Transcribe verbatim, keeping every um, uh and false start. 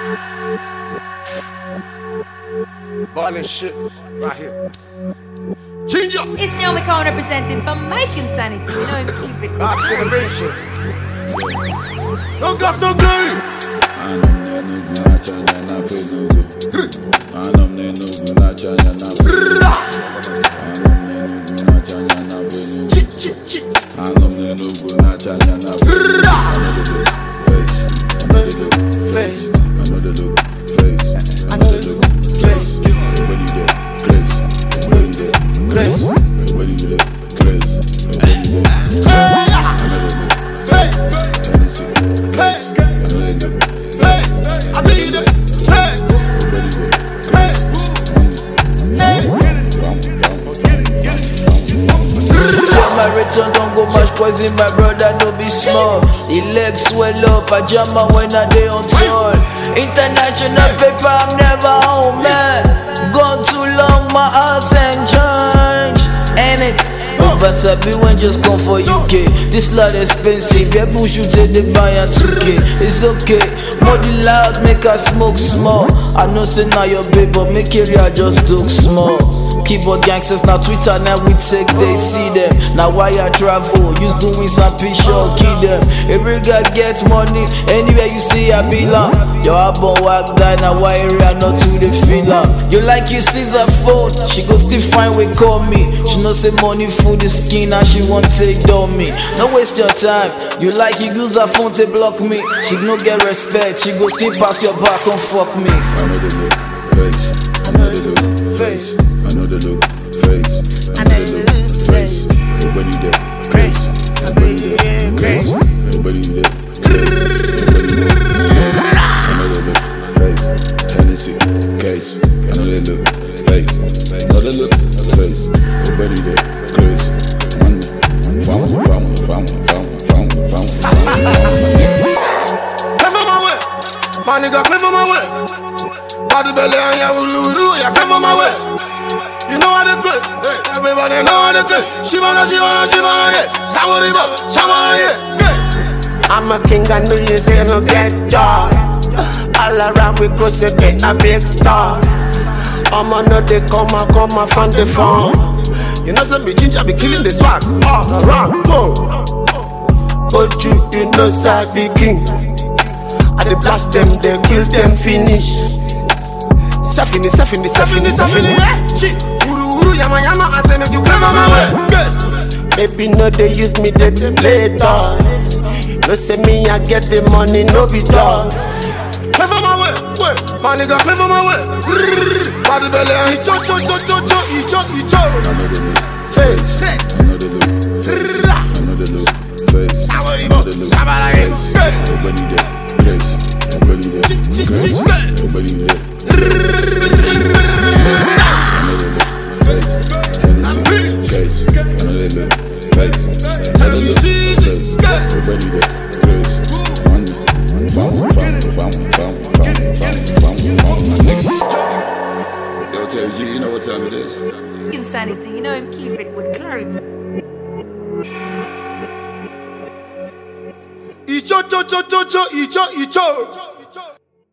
Ballin' shit right here. Ginger. It's Naomi Khan representing for Mike Insanity. You know him, keep it. Acceleration. No gas, no glory. Don't go much poison, my brother, don't be small. The legs swell up, pajama when I day on tour. International paper, I'm never home, man. Gone too long, my house and change. And it Vasabi when just come for U K. This lot expensive, yeah, push you take the buy at two K. It's okay, more the loud, make us smoke small. I know say now your baby, but make area just look small. Keyboard gangsters, now Twitter, now we take, they see them. Now why I travel, use doing some picture, kill them. Every guy get money, anywhere you see I belong. Your album work die, now why area not to the filler. You like you seize her phone, she go still find way call me. She know say money food the skin, and she won't take on me. No waste your time, you like you use her phone to block me. She no get respect, she go still pass your back and fuck me. I know the look, face, I know the look, face. I know the look, face, I know the look, face. Everybody there, grace, everybody there, grace, everybody there, grace, I know the look, face, Hennessy, case. I know the look, face, I know the look, face. Everybody there, grace, money, found, found, found, found, found, found, found. Clear for my way, my nigga, clear for my way. Body belly and ya woo woo, ya clear for my way. You know how they play, hey, everybody know how they play. Shivana, Shivana, Shivana, yeah. Samuriba, Shamana, yeah. I'm a king, I know you say no get joy. All around we go say get a big talk. I'm a know they come, I come from the phone. You know some me ginger be killing the swag all around, go. But you, you know I be king. I dey blast them, they kill them, finish. Safini, Safini, Safini, Safini, yeah. Uru, Uru, Yama, Yama, I say make you clever my way. Yes. Baby, no, they use me, they, they play toy. No say me, I get the money, no be dog. Clever my way, way, my nigga, clever my way. Body belly, and he cho, cho, cho, cho, cho, he cho, he cho. I know the look, face, I know the look, face, I know the look, face, I know the look, face. Everybody there, grace, everybody there, grace, everybody there. Yo, Terry G, you know what time it is? Insanity, you know him, keep it with clarity. Icho, cho, cho, cho, cho, icho, icho.